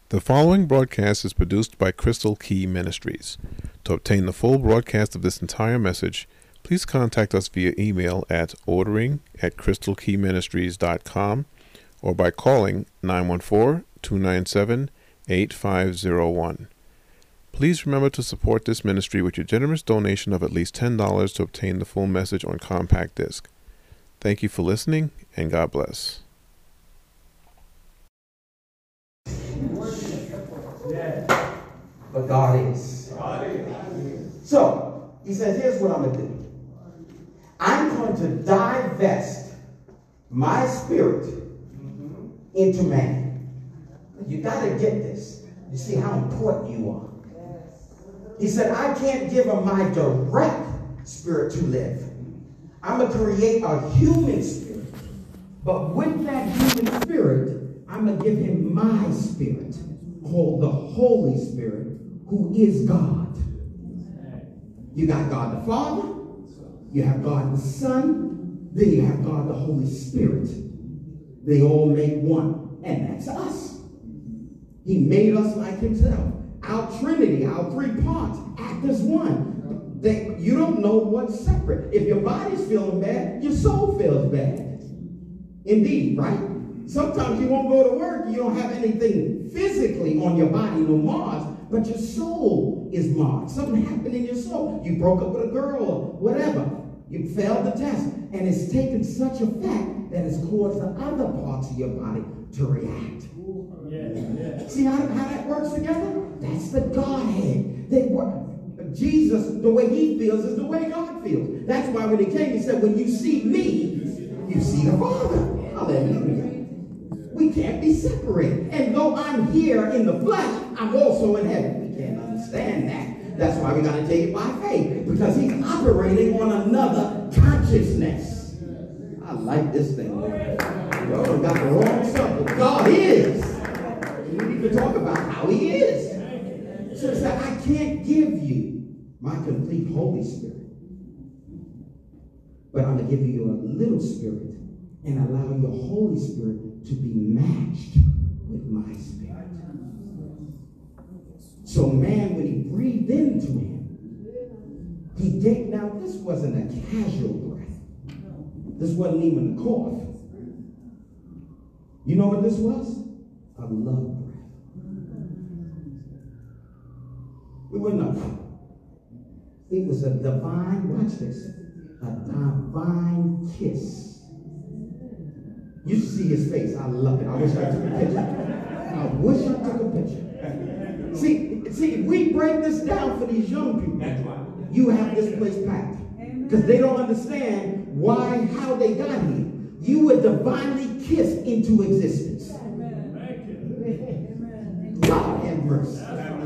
The following broadcast is produced by Crystal Key Ministries. To obtain the full broadcast of this entire message, please contact us via email at ordering@crystalkeyministries.com or by calling 914-297-8501. Please remember to support this ministry with your generous donation of at least $10 to obtain the full message on compact disc. Thank you for listening, and God bless. But God is. So, he says, here's what I'm going to do. I'm going to divest my spirit into man. You got to get this. You see how important you are. He said, I can't give him my direct spirit to live. I'm going to create a human spirit. But with that human spirit, I'm going to give him my spirit, called the Holy Spirit, who is God. You got God the Father, you have God the Son, then you have God the Holy Spirit. They all make one, and that's us. He made us like himself. Our Trinity, our three parts, act as one. You don't know what's separate. If your body's feeling bad, your soul feels bad. Indeed, right? Sometimes you won't go to work, you don't have anything physically on your body, no marks, but your soul is marked. Something happened in your soul. You broke up with a girl or whatever. You failed the test. And it's taken such effect that it's caused the other parts of your body to react. See how that works together? That's the Godhead. They work. Jesus, the way he feels is the way God feels. That's why when he came, he said, when you see me, you see the Father. Hallelujah. We can't be separated. And though I'm here in the flesh, I'm also in heaven. We can't understand that. That's why we got to take it by faith. Because he's operating on another consciousness. I like this thing. Y'all got the wrong subject. God is. We need to talk about how he is. So he said, I can't give you my complete Holy Spirit. But I'm going to give you a little spirit and allow your Holy Spirit to be matched with my spirit. So man, when he breathed into him, he gave, now this wasn't a casual breath. This wasn't even a cough. You know what this was? A love breath. It wasn't a, it was a divine, watch this, a divine kiss. You should see his face. I love it. I wish I took a picture. I wish I took a picture. See, if we break this down for these young people, you have this place packed. Because they don't understand how they got here. You were divinely kissed into existence. God have mercy.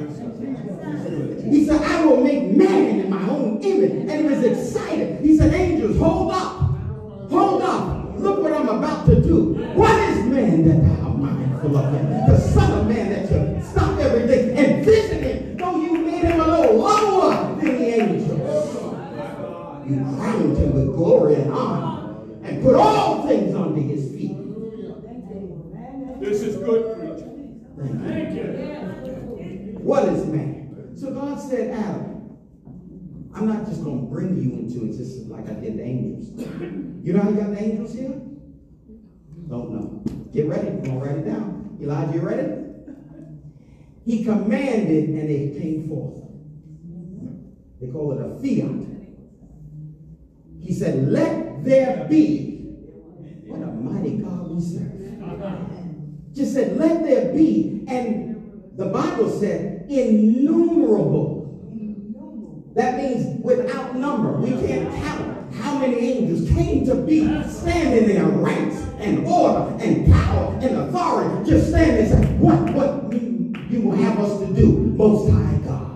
He said, I will make man in my own image. And he was excited. He said, angels, hold up. Hold up. Look what I'm about to do. What is man that thou art mindful of him? The Son of Man that you stop everything and visit him. Though you made him a little lower than the angels. You crowned him with glory and honor and put all things under his feet. This is good preaching. Thank you. What is man? So God said, Adam, I'm not just going to bring you into existence like I did the angels. You know how you got the angels here? Don't know. Get ready. I'm going to write it down. Elijah, you ready? He commanded and they came forth. They call it a fiat. He said, let there be. What a mighty God we serve. Just said, let there be. And the Bible said, innumerable. That means without number. We can't count how many angels came to be standing there, ranks and order and power and authority. Just standing there saying, what you will have us to do, Most High God.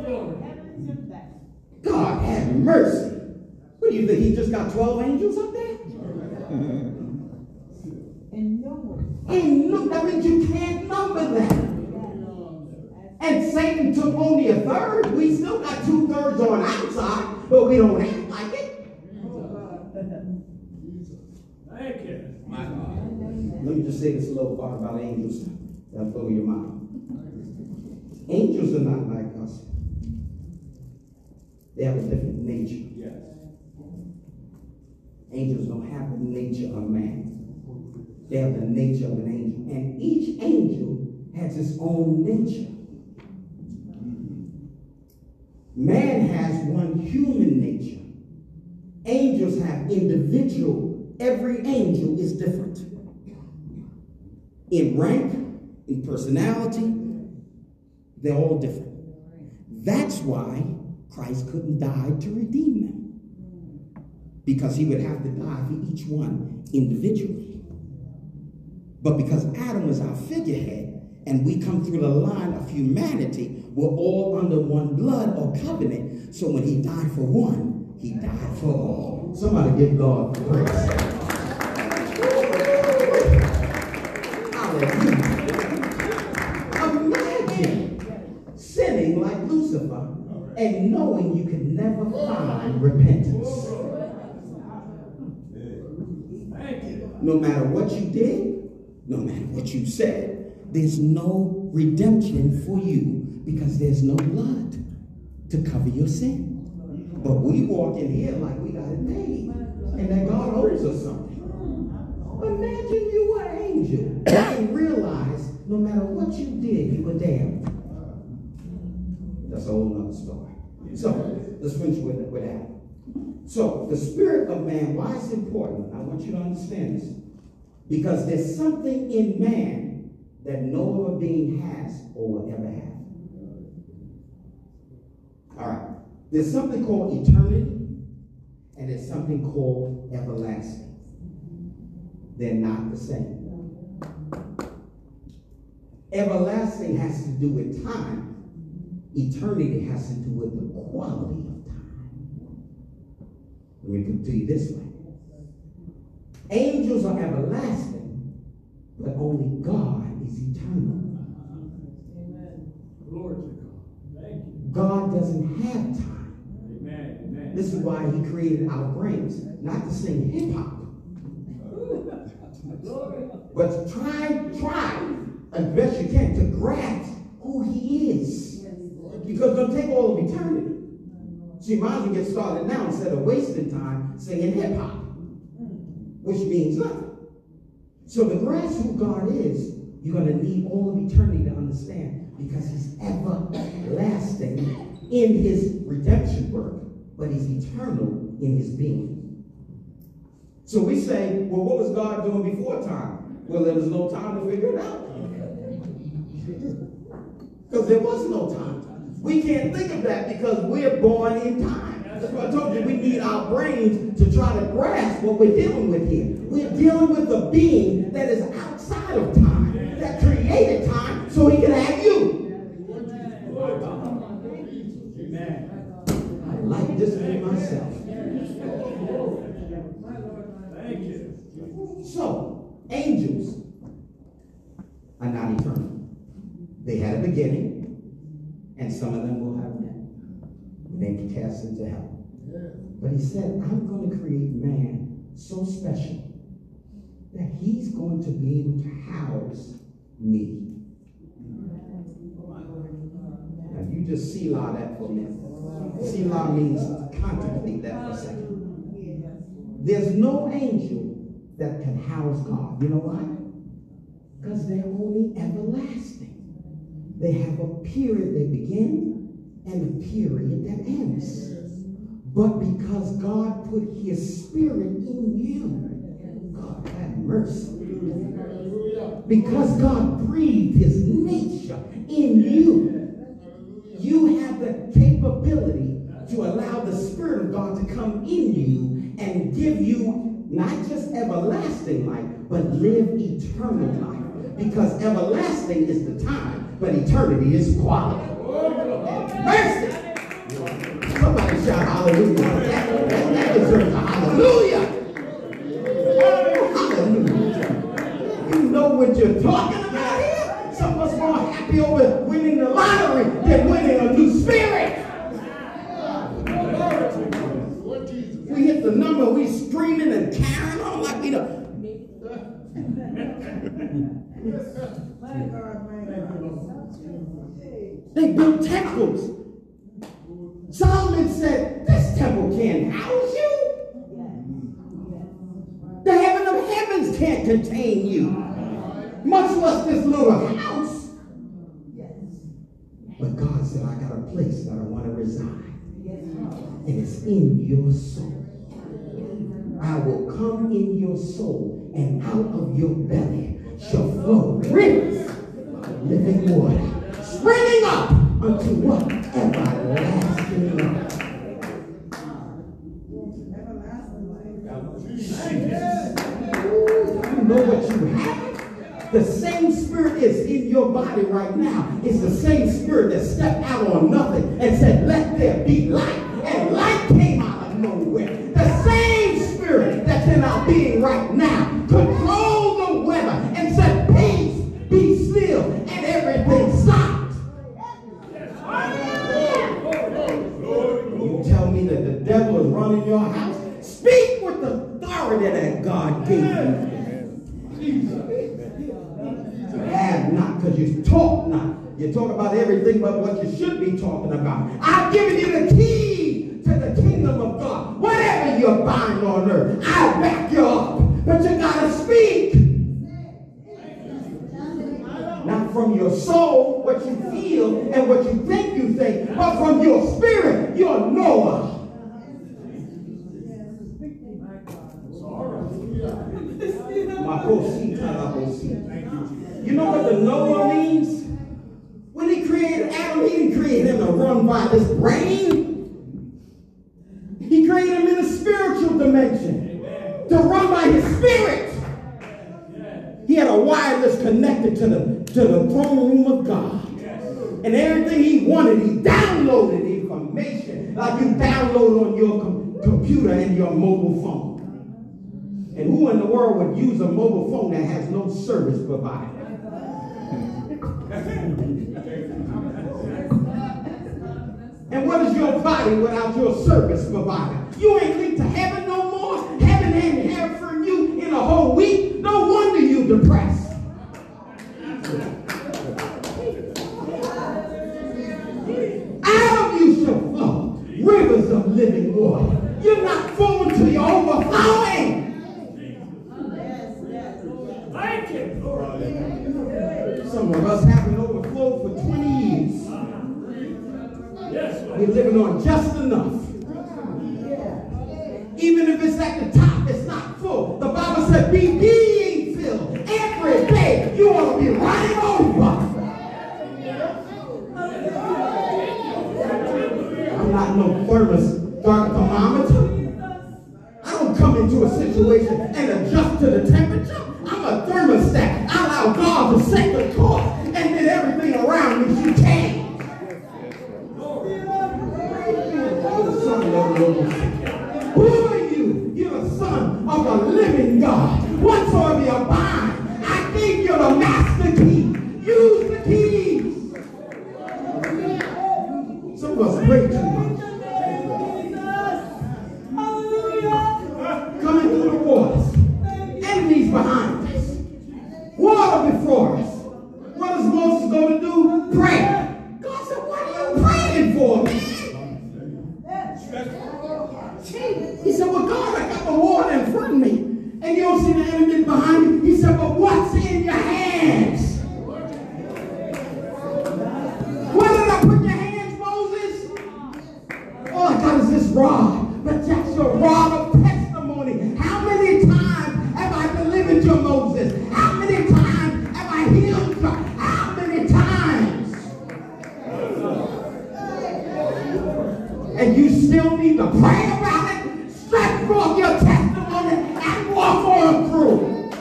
God have mercy. What do you think? He just got 12 angels up there? And look, that means you can't number that. And Satan took only a third. We still got 2/3 on outside, but we don't act like it. Thank you. Let me just say this little part about angels. That'll blow your mind. Angels are not like us. They have a different nature. Yes. Angels don't have the nature of man. They have the nature of an angel. And each angel has its own nature. Man has one human nature. Angels have individual. Every angel is different. In rank, in personality, they're all different. That's why Christ couldn't die to redeem them. Because he would have to die for each one individually. But because Adam was our figurehead, and we come through the line of humanity, we're all under one blood or covenant. So when he died for one, he died for all. Somebody give God praise. Hallelujah. Imagine sinning like Lucifer and knowing you can never find repentance. No matter what you did, no matter what you said, there's no redemption for you because there's no blood to cover your sin. But we walk in here like we got it made and that God owes us something. Imagine you were an angel and realize no matter what you did, you were damned. That's a whole nother story. So, let's finish with that. So, the spirit of man, why is it important? I want you to understand this. Because there's something in man that no other being has or will ever have. All right. There's something called eternity, and there's something called everlasting. They're not the same. Everlasting has to do with time. Eternity has to do with the quality of time. Let me put it to you this way. Angels are everlasting, but only God is eternal. Amen. Glory to God. Thank you. God doesn't have time. Amen. Amen. This is why he created our brains, not to sing hip-hop. But to try as best you can to grasp who he is. Because it'll take all of eternity. So you might as well get started now instead of wasting time singing hip-hop, which means nothing. So to grasp who God is, you're going to need all of eternity to understand, because he's everlasting in his redemption work, but he's eternal in his being. So we say, well, what was God doing before time? Well, there was no time to figure it out. Because there was no time. We can't think of that because we're born in time. That's why I told you we need our brains to try to grasp what we're dealing with here. We're dealing with a being that is outside of time, that created time so he can have you. I like this for myself. Thank you. So, angels are not eternal. They had a beginning, and some of them will have an end. Then be cast into hell. But he said, I'm going to create man so special that he's going to be able to house me. Now you just Selah that for a minute. Selah means contemplate that for a second. There's no angel that can house God. You know why? Because they're only everlasting. They have a period they begin and a period that ends. But because God put his spirit in you, God have mercy. Because God breathed his nature in you, you have the capability to allow the Spirit of God to come in you and give you not just everlasting life, but live eternal life. Because everlasting is the time, but eternity is quality. Mercy! Somebody shout hallelujah. That deserves a hallelujah. Hallelujah. You know what you're talking about here? Some of us are more happy over winning the lottery than winning a new spirit. We hit the number, we screaming and carrying on like we don't. They built temples. Solomon said, this temple can't house you. The heaven of heavens can't contain you, much less this little house. But God said, I got a place that I want to reside, and it's in your soul. I will come in your soul, and out of your belly shall flow rivers of living water, springing up unto what? Everlasting life. You know what you have? The same spirit is in your body right now. It's the same spirit that stepped out on nothing and said, let there be light. And light came out of nowhere. The same spirit that's in our being right now controlled the weather and said, peace, be still, and everything stopped. You tell me that the devil is running your house? Speak with the authority that God gave you. You have not because you talk not. You talk about everything but what you should be talking about. I've given you the key to the kingdom of God. Whatever you bind on earth, I'll back you up. But you got to speak. Not from your soul, what you feel and what you think, but from your spirit, your Noah. You know what the Noah means? When he created Adam, he didn't create him to run by this brain. He created him in a spiritual dimension, to run by his spirit. He had a wireless connected to the throne room of God. And everything he wanted, he downloaded information like you download on your computer and your mobile phone. And who in the world would use a mobile phone that has no service provider? And what is your body without your service provider? You ain't linked to heaven no more. Heaven ain't heard from you in a whole week. No wonder you depressed. Out of you shall flow rivers of living water. You're not full until you're overflowing. Some of us haven't overflowed for 20 years. We're living on just enough. Even if it's at the top, it's not full. The Bible said, be being filled. Every day you want to be running over. I'm not no thermometer. I don't come into a situation and adjust to the temperature. I'm a thermostat. I allow God to set the course, and then everything around me should change. Who are you? You're the son of the living God. Whatsoever you bind, I gave you the master key. Use the keys. Some of us pray too much. Coming through the waters. Enemies behind us. Water before us. What is Moses going to do? Pray. God said, what are you praying for, man? He said, well, God, I got the water in front of me. And you don't see the enemy behind me. He said, but what's in your hands? Where did I put in your hands, Moses? All I got is this rod. But that's your rod of testimony. How many times have I delivered you, Moses? How many times have I healed you? How many times? And you still need to pray about it? Stretch forth your testimony and walk on through.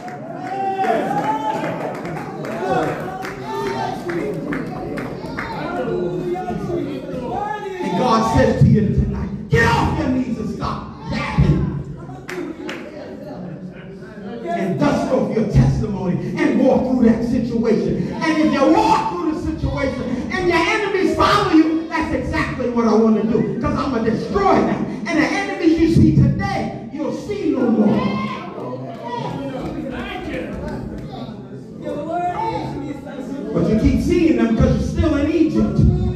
And God says to you tonight, get off your knees and stop yapping. And dust off your testimony and walk through that situation. And if you walk through the situation and your enemies follow you, that's exactly what I want to do. Because I'm going to destroy them. And the enemies you see today, you'll see no more. But you keep seeing them because you're still in Egypt.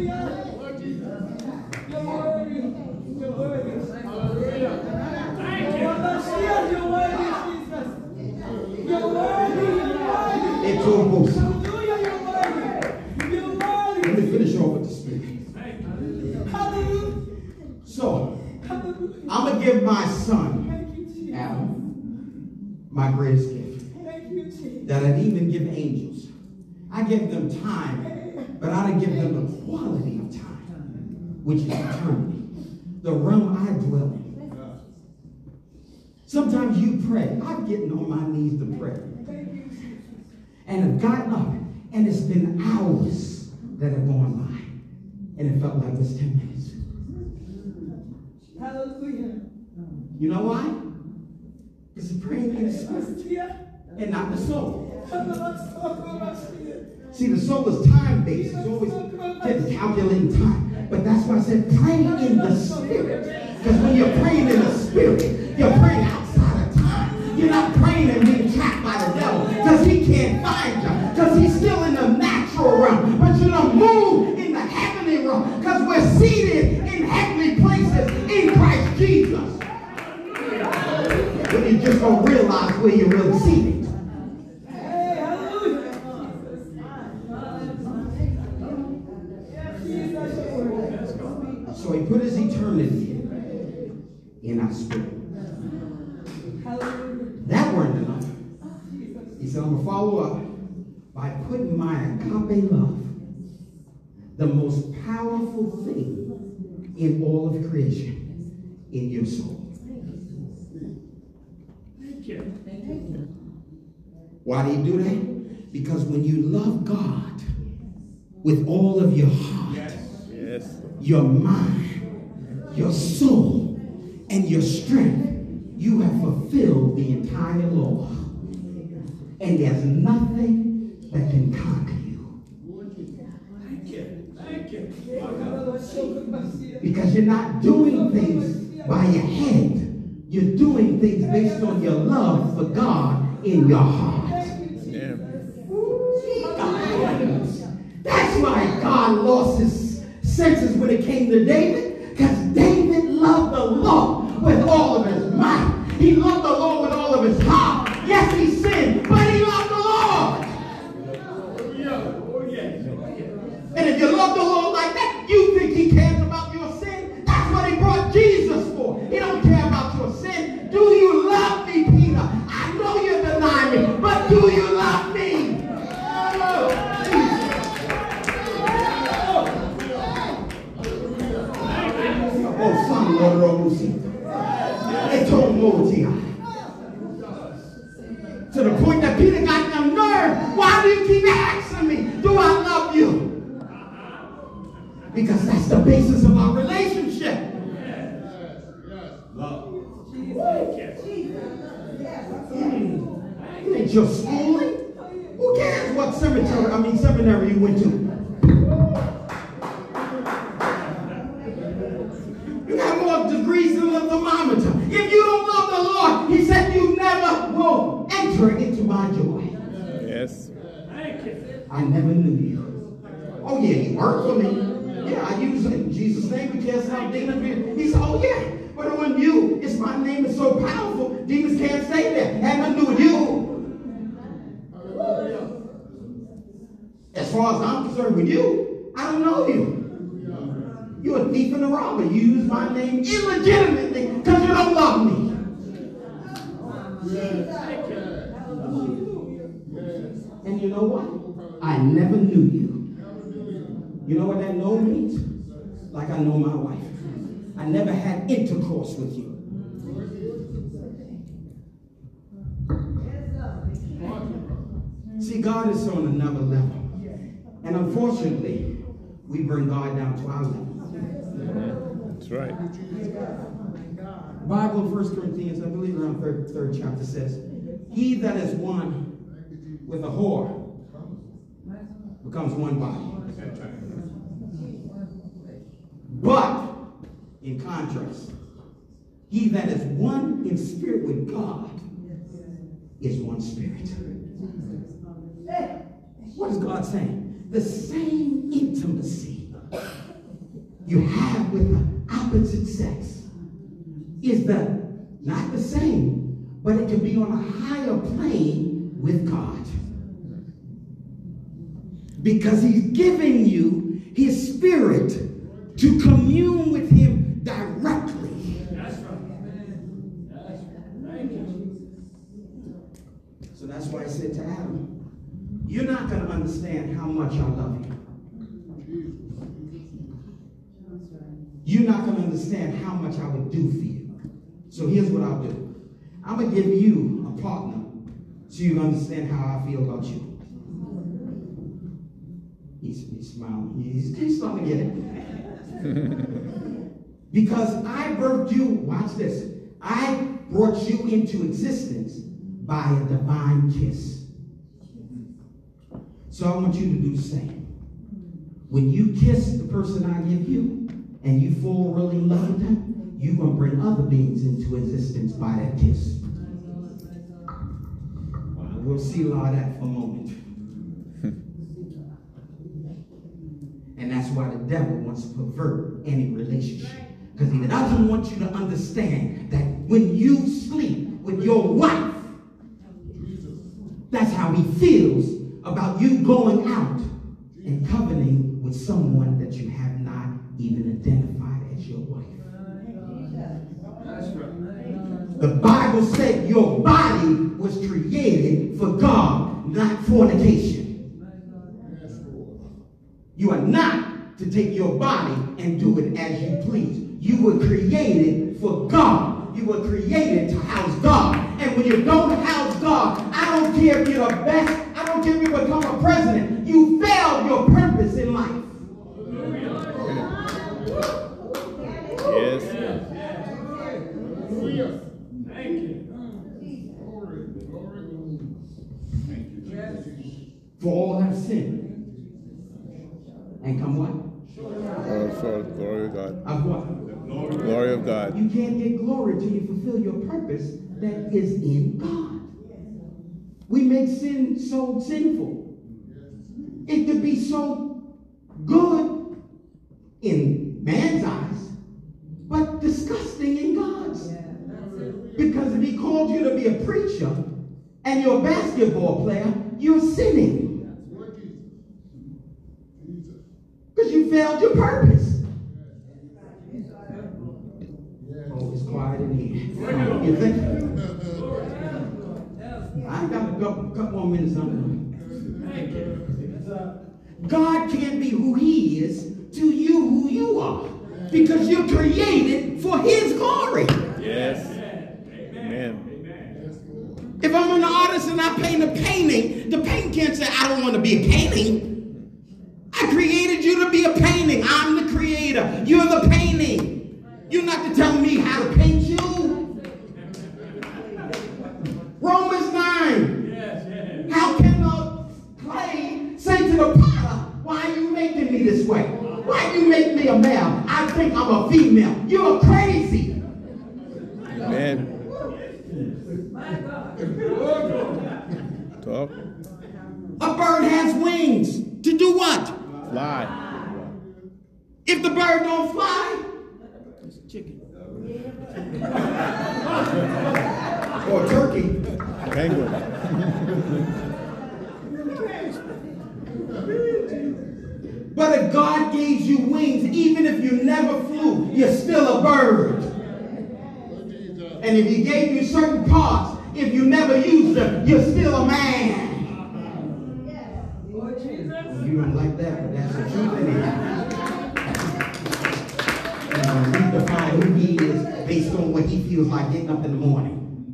Let me finish off with the Spirit. So, I'm going to give my son, Adam, my greatest gift. That I'd even give angels. I give them time, but I didn't give them the quality of time, which is eternity. The realm I dwell in. Sometimes you pray. I'm getting on my knees to pray. And I've gotten up, and it's been hours that have gone by. And it felt like it was 10 minutes. Hallelujah. You know why? It's praying in the spirit and not the soul. See, the soul is time-based. It's always just calculating time. But that's why I said pray in the spirit. Because when you're praying in the spirit, you're praying outside of time. You're not praying and being trapped by the devil. Because he can't find you. Because he's still in the natural realm. But you're going to move in the heavenly realm. Because we're seated in heavenly places in Christ Jesus. But you just don't realize where you're really seated. So he put his eternity in our spirit. That weren't enough. He said, I'm going to follow up by putting my agape love, the most powerful thing in all of creation, in your soul. Why do you do that? Because when you love God with all of your heart, your mind, your soul, and your strength, you have fulfilled the entire law. And there's nothing that can conquer you. Because you're not doing things by your head. You're doing things based on your love for God in your heart. That's why God lost his senses when it came to David. Because David loved the Lord with all of his might. He loved the Lord with all of his heart. Yes, he sinned, but he loved the Lord. And if you love the Lord like that, you think he cares about your sin? That's what he brought Jesus for. He don't care about your sin. Do you love me, Peter? I know you're denying me, but do you love me? Oh, son, Lord, to the point that Peter got the nerve. Why do you keep asking me, do I love you? Because that's the basis of our relationship. Love. It ain't your schooling. Who cares what seminary you went to? You got more degrees than the thermometer. If you don't love the Lord, he said you never will enter into my joy. Yes. I never knew you. Oh yeah, you worked for me. Yeah, I use it in Jesus' name. We cast out demons. He said, oh yeah, but when you, it's my name is so powerful, demons can't stay there. Had nothing to do with you. As far as I'm concerned with you, I don't know you. You're a thief and a robber. You use my name illegitimately because you don't love me. And you know what? I never knew you. You know what that know means? Like I know my wife. I never had intercourse with you. See, God is on another level. And unfortunately, we bring God down to our level. That's right. Bible in 1 Corinthians, I believe around third chapter says, he that is one with a whore becomes one body. But, in contrast, he that is one in spirit with God is one spirit. What is God saying? The same intimacy you have with the opposite sex is not the same, but it can be on a higher plane with God. Because he's giving you his spirit to commune with him directly. That's right. That's right. Thank you. So that's why I said to Adam, you're not going to understand how much I love you. You're not going to understand how much I would do for you. So here's what I'll do. I'm going to give you a partner so you understand how I feel about you. He's smiling. He's starting to get it. Because I birthed you, watch this. I brought you into existence by a divine kiss. So I want you to do the same. When you kiss the person I give you, and you fall really in love with them, you're going to bring other beings into existence by that kiss. We'll see a lot of that for a moment. And that's why the devil wants to pervert any relationship. Because he doesn't want you to understand that when you sleep with your wife, that's how he feels about you going out and covenanting with someone that you have not even identified as your wife. That's right. The Bible said your body was created for God, not fornication. You are not to take your body and do it as you please. You were created for God. You were created to house God. And when you don't house God, I don't care if you're the best, I don't care if you become a president, you failed your purpose in life. Yes. Thank you. For all have sinned. And come what? For the glory of God. Of what? Glory of God. You can't get glory till you fulfill your purpose that is in God. We make sin so sinful. It could be so good in man's eyes, but disgusting in God's. Because if he called you to be a preacher and you're a basketball player, you're sinning. Because you failed your purpose. Oh, it's quiet in here. You think? I got a couple more minutes on Thank you. God can't be who he is to you who you are. Because you're created for his glory. Yes. Amen. If I'm an artist and I paint a painting, the painting can't say, I don't want to be a painting. I created you to be a painting. I'm the creator. You're the painting. You're not to tell me how to paint you. Romans 9. How can the clay say to the potter, why are you making me this way? Why do you make me a male? I think I'm a female. You're crazy. Amen. Talk. A bird has wings. To do what? Fly. If the bird don't fly, it's a chicken. Or a turkey. Penguin. But if God gave you wings, even if you never flew, you're still a bird. And if he gave you certain parts, if you never used them, you're still a man. You don't like that, but that's the truth in it. We define who he is based on what he feels like getting up in the morning.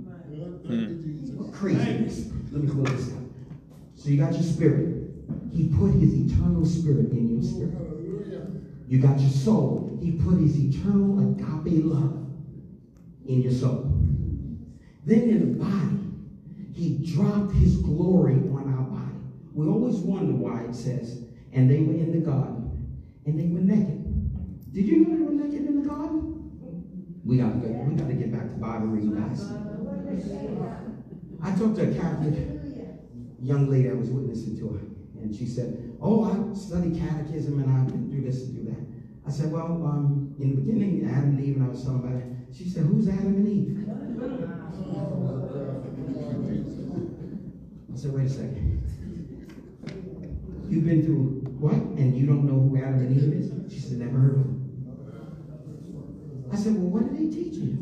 Craziness. Let me close this out. So you got your spirit. He put his eternal spirit in your spirit. You got your soul. He put his eternal agape love in your soul. Then in the body, he dropped his glory on our body. We always wonder why it says, and they were in the garden, and they were naked. Did you know they were naked in the garden? We got to get back to Bible reading, guys. I talked to a Catholic young lady I was witnessing to her, and she said, oh, I studied catechism, and I've been through this and do that. I said, well, in the beginning, Adam and Eve, and I was talking about it. She said, who's Adam and Eve? I said, wait a second. you've been through what? And you don't know who Adam and Eve is? She said, never heard of them. I said, well, what did they teach you?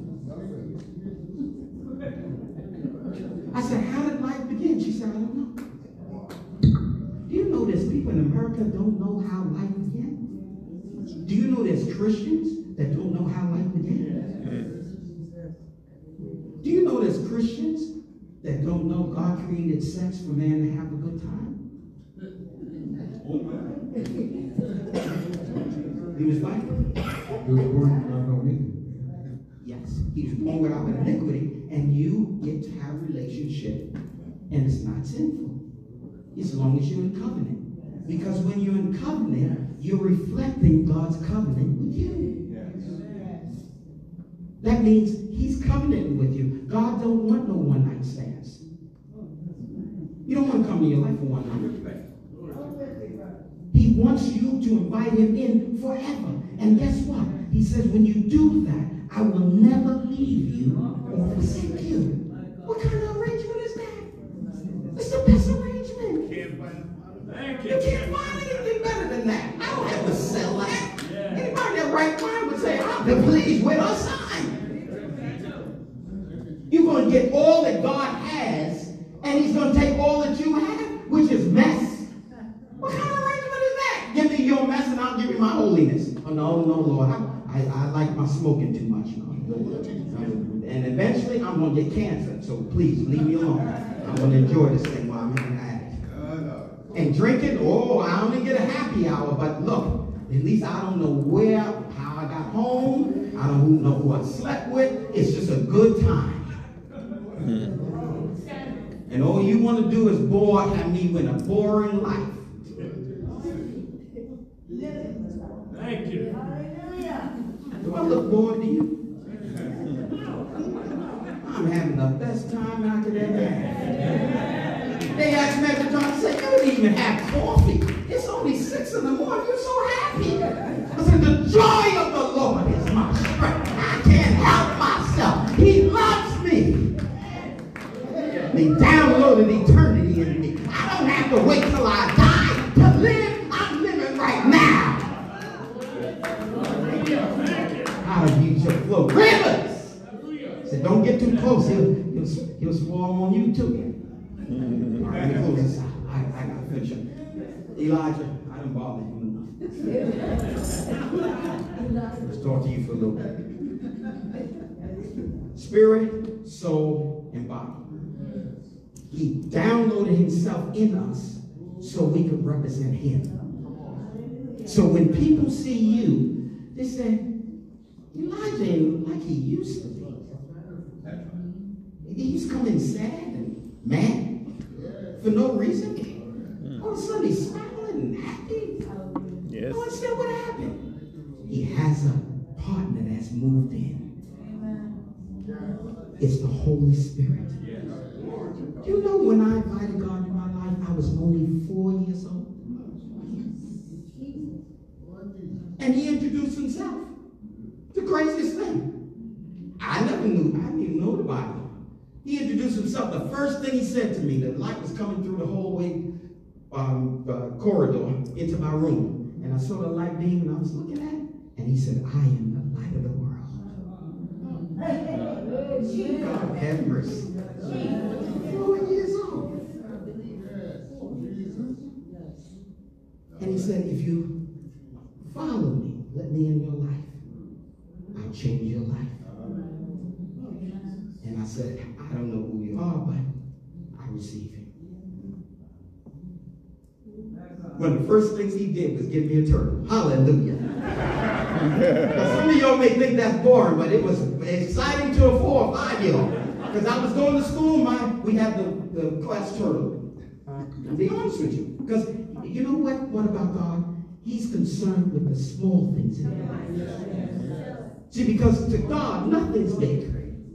I said, how did life begin? She said, I don't know. Do you know there's people in America don't know how life began? Do you know there's Christians that don't know how life began? Do you know there's Christians that don't know God created sex for man to have a good time? He was like, he was born without iniquity. Yes, he was born without iniquity, and you get to have a relationship, and it's not sinful, as long as you're in covenant. Because when you're in covenant, you're reflecting God's covenant with you. That means he's covenanting with you. God don't want no one-night stands. You don't want to come to your life for one night. He wants you to invite him in forever. And guess what? He says, when you do that, I will never leave you or forsake you. What kind of arrangement is that? It's the best arrangement. You can't find anything better than that. I don't have to sell that. Anybody that right mind would say, I'm pleased with our sign. You're going to get all that God has, and he's going to take all that you have, which is mess. What kind of arrangement is that? Give me your mess and I'll give you my holiness. Oh, no, Lord. I like my smoking too much. No. And eventually I'm going to get cancer. So please leave me alone. I'm going to enjoy this thing while I'm in the attic. And drinking, I only get a happy hour. But look, at least I don't know how I got home. I don't know who I slept with. It's just a good time. And all you want to do is have me with a boring life. Thank you. Do I look bored to you? I'm having the best time I could ever have. They asked me every time, I said, you don't even have coffee. It's only 6 in the morning. You're so happy. I said, the joy of the Lord is my strength. I can't help myself. He loves me. He downloaded eternity in me. I don't have to wait till I die to live. I'm living right now. Out of you shall flow rivers. Said, don't get too close. He'll swallow on you too. All right, let me close this out. I got to finish up. Elijah, I didn't bother you enough. Let's talk to you for a little bit. Spirit, soul, and body. He downloaded himself in us so we could represent him. So when people see you, they say, Elijah ain't like he used to be. He's coming sad and mad for no reason. All of a sudden he's smiling and happy. Yes. Oh, instead what happened? He has a partner that's moved in. It's the Holy Spirit. You know, when I invited God in my life, I was only 4 years old. And he introduced himself. The craziest thing. I didn't even know the Bible. He introduced himself. The first thing he said to me, the light was coming through the hallway corridor into my room. And I saw the light beam and I was looking at it. And he said, I am the light of the world. God have mercy. 4 years old. And he said, if you follow me, let me in your life, I'll change your life. And I said, I don't know who you are, but I receive him. One of the first things he did was give me a turtle. Hallelujah. Now, some of y'all may think that's boring, but it was exciting to a 4 or 5-year-old. Because I was going to school, we had the class turtle. I'll be honest with you. Because you know what about God? He's concerned with the small things in your life. See, because to God, nothing's big.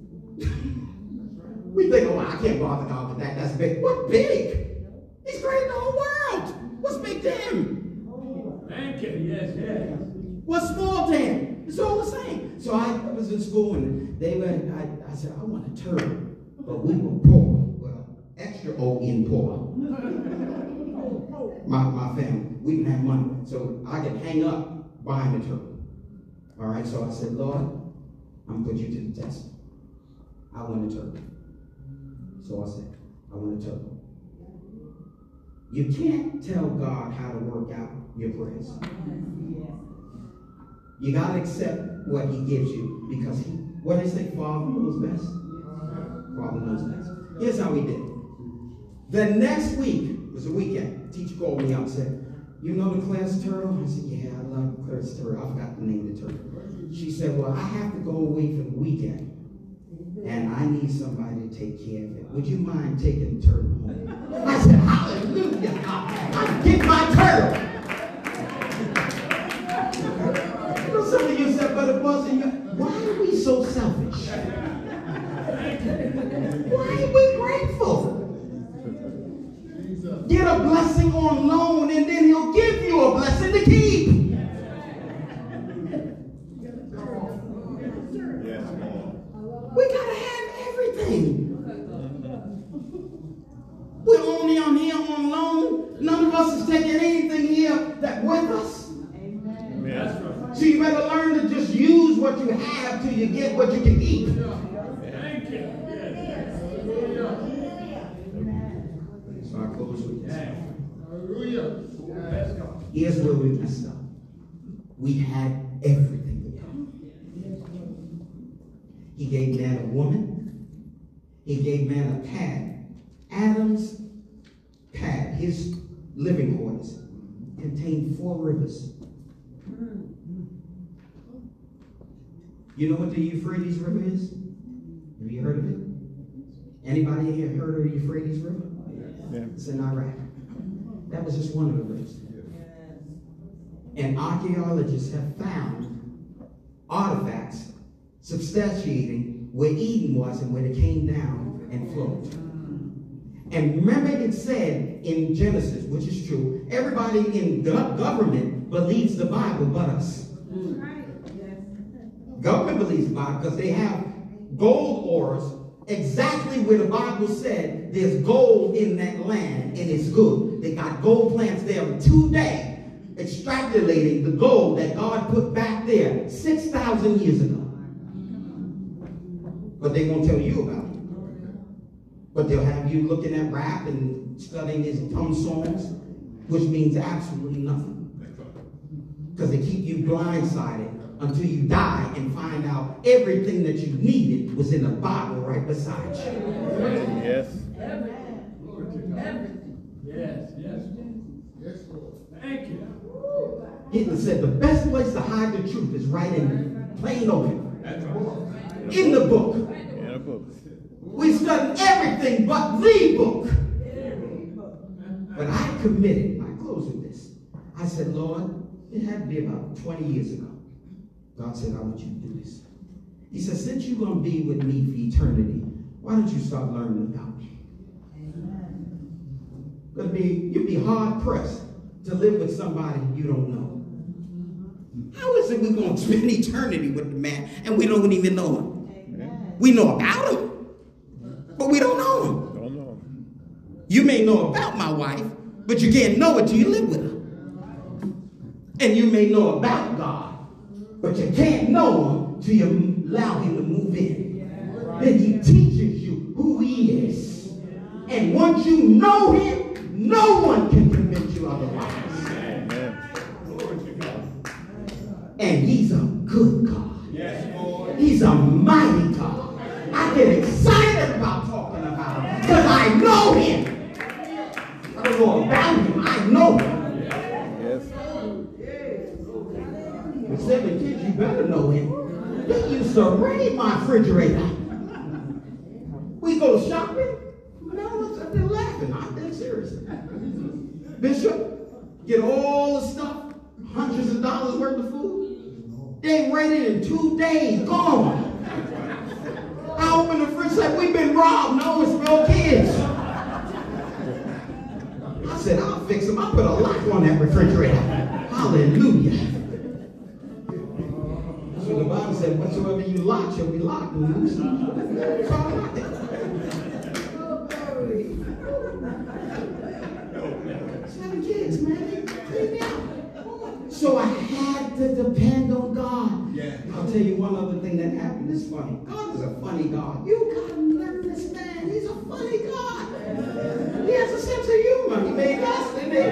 We think, I can't bother God with that. That's big. What big? He's created the whole world. What's big to him? Thank you. Yes. What's small to him? It's all the same. So I was in school and I said, I want a turtle. But we were poor. Well, extra O in poor. My family. We didn't have money, so I could hang up buying the turkey. All right, so I said, Lord, I'm going to put you to the test. I want a turkey. So I said, I want a turkey. You can't tell God how to work out your prayers. You got to accept what he gives you, because what they say, Father knows best. Father knows best. Here's how we did it. The next week was a weekend. The teacher called me up and said, you know the class turtle? I said, yeah, I love class turtle. I forgot the name of the turtle. She said, well, I have to go away for the weekend, and I need somebody to take care of it. Would you mind taking the turtle home? I said, hallelujah. I get my turtle. You know, some of you said, but it wasn't you. Why are we so selfish? Why ain't we grateful? Get a blessing on loan, and then he'll give you a blessing to keep. We gotta have everything. We're only on here on loan. None of us is taking anything here that with us. Amen. So you better learn to just use what you have till you get what you can eat. Thank you. So I close with this. Hallelujah. Here's where we messed up. We had everything. He gave man a woman. He gave man a pad. Adam's pad, his living quarters, contained 4 rivers. You know what the Euphrates River is? Have you heard of it? Anybody here heard of the Euphrates River? Yeah. It's in Iraq. That was just one of the rivers. And archaeologists have found artifacts substantiating where Eden was and where it came down and flowed. And remember, it said in Genesis, which is true, everybody in government believes the Bible but us. Government believes the Bible because they have gold ores exactly where the Bible said there's gold in that land and it's good. They got gold plants there today, extrapolating the gold that God put back there 6,000 years ago. But they won't tell you about it. But they'll have you looking at rap and studying his tongue songs, which means absolutely nothing. Because they keep you blindsided until you die and find out everything that you needed was in the Bible right beside you. Yes. Yes, yes. Yes, Lord. Thank you. Hitler said the best place to hide the truth is right in plain open. In the book. In a book. We studied everything but the book. But I committed. I close with this. I said, Lord, it had to be about 20 years ago. God said, I want you to do this. He said, since you're going to be with me for eternity, why don't you start learning about me? You'd be hard pressed to live with somebody you don't know. How is it we're going to spend eternity with the man and we don't even know him? Amen. We know about him, but we don't know him. Don't know him. You may know about my wife, but you can't know it till you live with her. And you may know about God, but you can't know him till you allow him to move in. Then he teaches you who he is. And once you know him, no one can convince you otherwise. And he's a good God. Yes, Lord. He's a mighty God. I get excited about talking about him because I know him. I don't know about him. I know him. Yes. With 7 kids, you better know him. They used to raid my refrigerator. We go shopping. No, they're laughing. I'm being serious. Bishop, get all the stuff, hundreds of dollars worth of food. They raided in 2 days, gone. I opened the fridge, said, we've been robbed. No, it's for kids. I said, I'll fix them. I'll put a lock on that refrigerator. Hallelujah. So the Bible said, whatsoever you lock shall be locked. And loose. So I locked it. 7 kids, man. creeped me out. So I had to depend on God. Yeah. I'll tell you one other thing that happened. It's funny. God is a funny God. You got to learn this man. He's a funny God. He has a sense of humor. He made us, didn't he?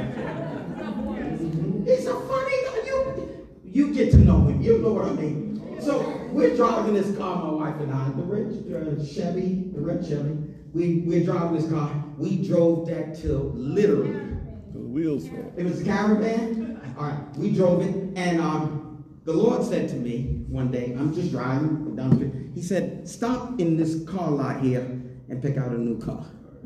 He's a funny God. You get to know him. You know what I mean. So we're driving this car, my wife and I, the red Chevy. We're driving this car. We drove that till literally. The wheels fell. It was a caravan. All right, we drove it, and the Lord said to me one day, I'm just driving down the street. He said, stop in this car lot here and pick out a new car.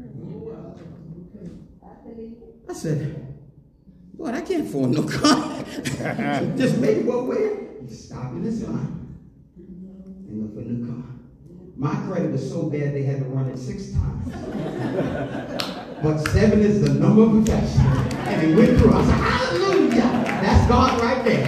I said, Lord, I can't afford no car. Just maybe what way? He stopped in this line and looked for a new car. My credit was so bad they had to run it 6 times. But 7 is the number of perfection. And he went through. I said, hallelujah. That's God right there.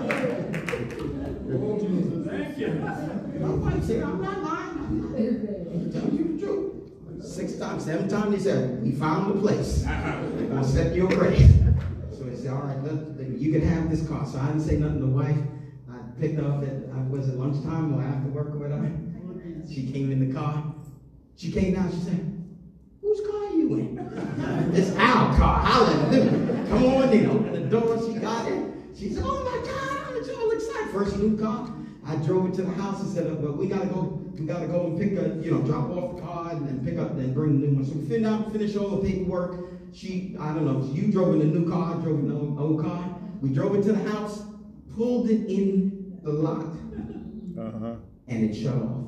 My wife said, I'm not lying. I'm telling you the truth. 6 times, 7 times, he said, we found the place. We're going to set you ready. So he said, all right, you can have this car. So I didn't say nothing to the wife. I picked her up at, was it lunchtime or after work or whatever? She came in the car. She came down, she said, whose car are you in? It's our car. Hallelujah. Come on in. Open the door. She got it. She said, oh my God, I'm all excited. First new car. I drove it to the house and said, well, we gotta go and pick a, drop off the car and then pick up and bring the new one. So we finish all the paperwork. I don't know, you drove in the new car, I drove in the old car. We drove it to the house, pulled it in the lot, and it shut off.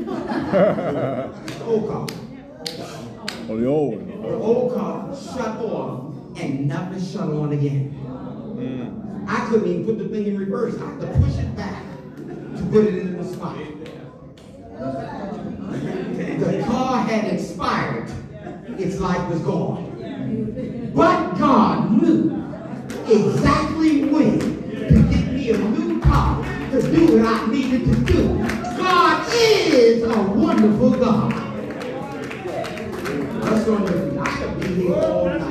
The old car. Oh, the old one. The old car shut off and never shut on again. I couldn't even put the thing in reverse. I had to push it back to put it in the spot. The car had expired. Its life was gone. But God knew exactly when to get me a new car to do what I needed to do. God is a wonderful God. That's going to be, I could be here all night.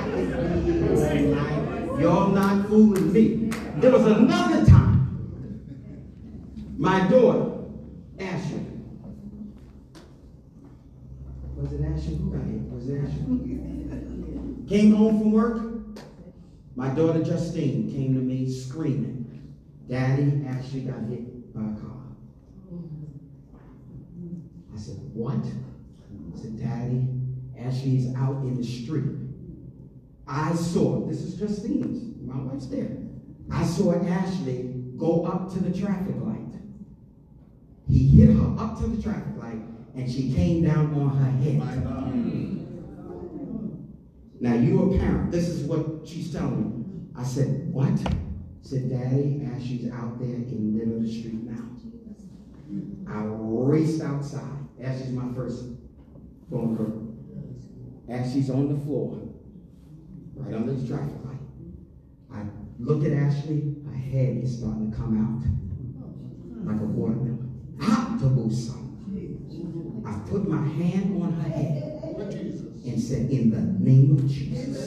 Y'all not fooling me. There was another time, my daughter, Ashley. Was it Ashley? Who got hit? Was it Ashley? Came home from work. My daughter Justine came to me screaming, Daddy, Ashley got hit by a car. I said, what? I said, Daddy, Ashley's out in the street. I saw, this is Justine's, my wife's there. I saw Ashley go up to the traffic light. He hit her up to the traffic light and she came down on her head. Now you're a parent. This is what she's telling me. I said, what? I said, Daddy, Ashley's out there in the middle of the street now. I raced outside. Ashley's my first phone girl. Ashley's on the floor, right under the traffic light. I look at Ashley, her head is starting to come out like a watermelon. Octopus. I put my hand on her head and said, in the name of Jesus.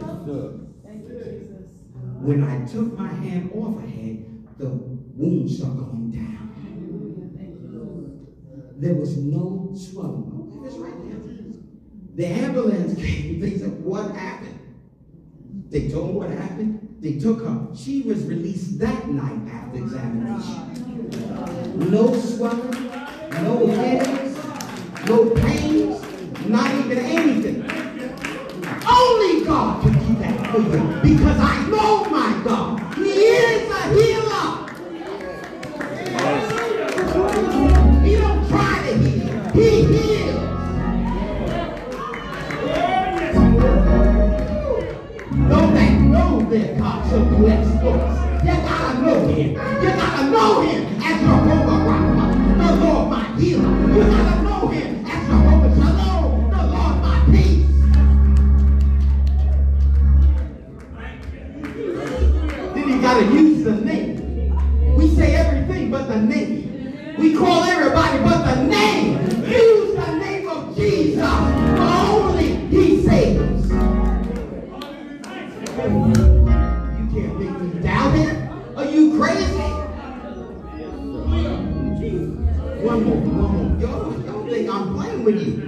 When I took my hand off her head, the wound started going down. There was no swelling. Okay, that's right there. The ambulance came. They said, what happened? They told me what happened. They took her. She was released that night after examination. No swelling, no headaches, no pains, not even anything. Only God can do that for you because I know my God. He is a healer. He don't try to heal. He heals. Know that God shall do exploits. You gotta know him. You gotta know him as Jehovah Rapha, the Lord my healer. You gotta know him as Jehovah Shalom, the Lord my peace. Then you gotta use the name. We say everything but the name. We call everybody but the name. Use the name of Jesus. For only he saves. crazy? One more. Y'all think I'm playing with you.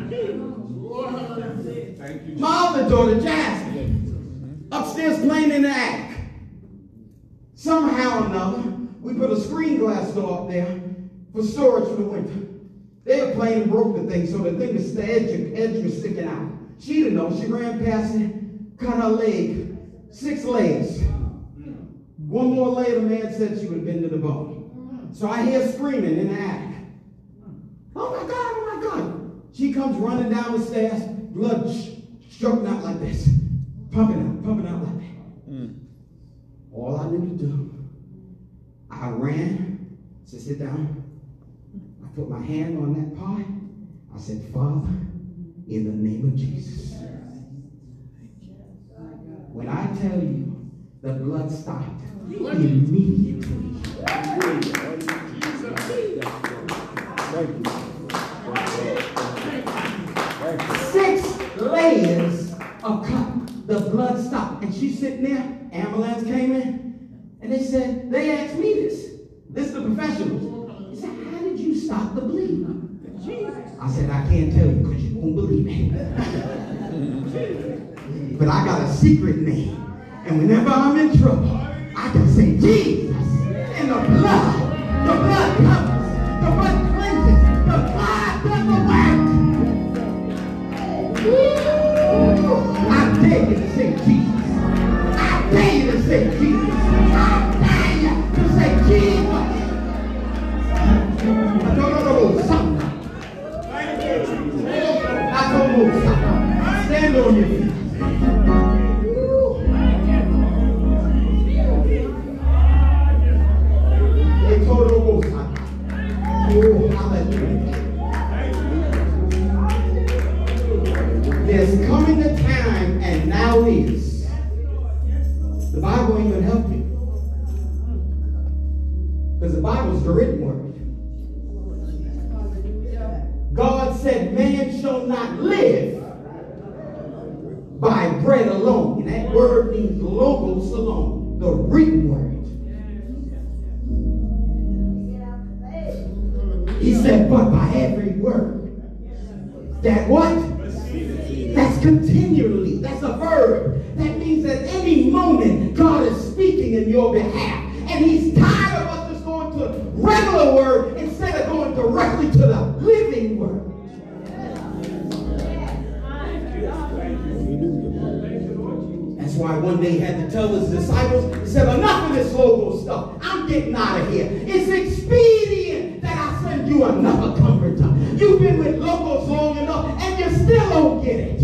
My other daughter, Jasmine, upstairs playing in the attic. Somehow or another, we put a screen glass door up there for storage for the winter. They were playing and broke the thing, so the thing is, the edge was sticking out. She didn't know. She ran past it, cut her leg, 6 layers. One more layer, the man said she would have been to the bone. So I hear screaming in the attic. Oh my God, oh my God. She comes running down the stairs, blood stroking out like this, pumping out like that. All I knew to do, I ran, said, sit down. I put my hand on that pot. I said, Father, in the name of Jesus. When I tell you the blood stopped immediately. 6 layers of cut. The blood stopped. And she's sitting there. Ambulance came in. And they said, they asked me this. This is the professionals. They said, how did you stop the bleeding? I said, I can't tell you because you won't believe me. But I got a secret name. And whenever I'm in trouble, I can say, Jesus, and the blood covers, the blood cleanses, the blood does the work. I dare you to say Jesus. I dare you to say Jesus. I dare you to say Jesus. No, something. I don't know something. Stand on your feet. There's coming a time, and now is. The Bible ain't going to help you. Because the Bible's the written word. God said, man shall not live by bread alone. And that word means logos alone. The written word. He said, but by every word. That what? That's continually. That's a verb. That means at any moment, God is speaking in your behalf. And he's tired of us just going to regular word instead of going directly to the living word. That's why one day he had to tell his disciples, he said, enough of this logo stuff. I'm getting out of here. It's expedient that I send you another comforter. You've been with logos long enough and you still don't get it.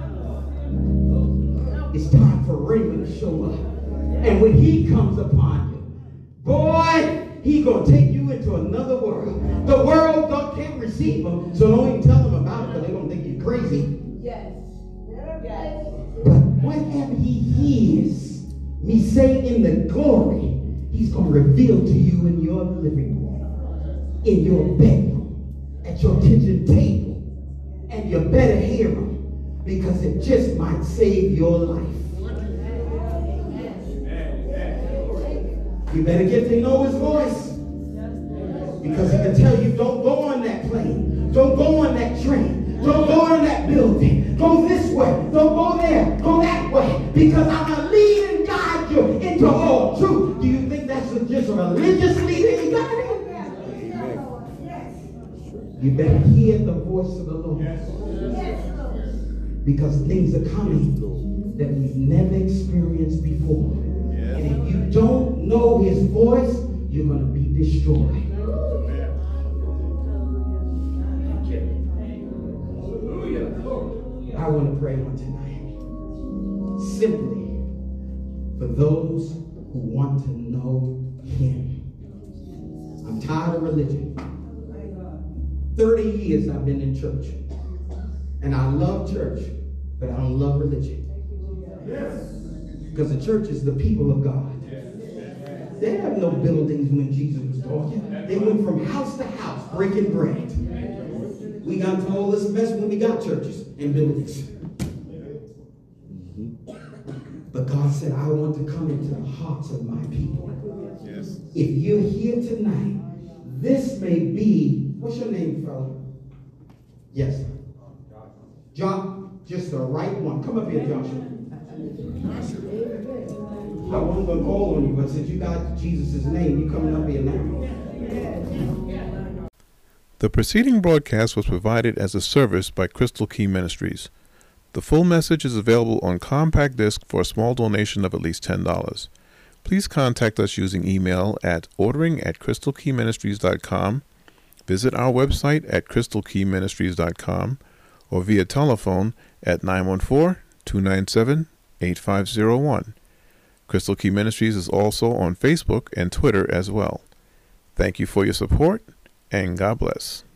It's time for Raymond to show up. And when he comes upon you, boy, he's going to take you into another world. The world can't receive him, so don't even tell them about it because they're going to think you're crazy. Yes. But whatever he hears me say in the glory, he's going to reveal to you in your living room, in your bedroom, at your kitchen table. And you better hear him because it just might save your life. You better get to know his voice because he can tell you don't go on that plane, don't go on that train, don't go in that building, go this way, don't go there, go that way, because I'm going to lead and guide you into all truth. Do you think that's just a religious leading and guiding? You better hear the voice of the Lord because things are coming that we've never experienced before. And if you don't know his voice, you're going to be destroyed. I want to pray on tonight. Simply for those who want to know him. I'm tired of religion. 30 years I've been in church. And I love church, but I don't love religion. Because the church is the people of God. They have no buildings when Jesus was talking. They went from house to house breaking bread. We got into all this mess when we got churches and buildings. But God said, I want to come into the hearts of my people. If you're here tonight, this may be, what's your name, fella? Yes. John, just the right one. Come up here, Joshua. I wasn't going to call on you, but since you got Jesus' name, you coming up here now. The preceding broadcast was provided as a service by Crystal Key Ministries. The full message is available on compact disc for a small donation of at least $10. Please contact us using email at ordering@crystalkeyministries.com, visit our website at crystalkeyministries.com, or via telephone at 914-297-8501. Crystal Key Ministries is also on Facebook and Twitter as well. Thank you for your support, and God bless.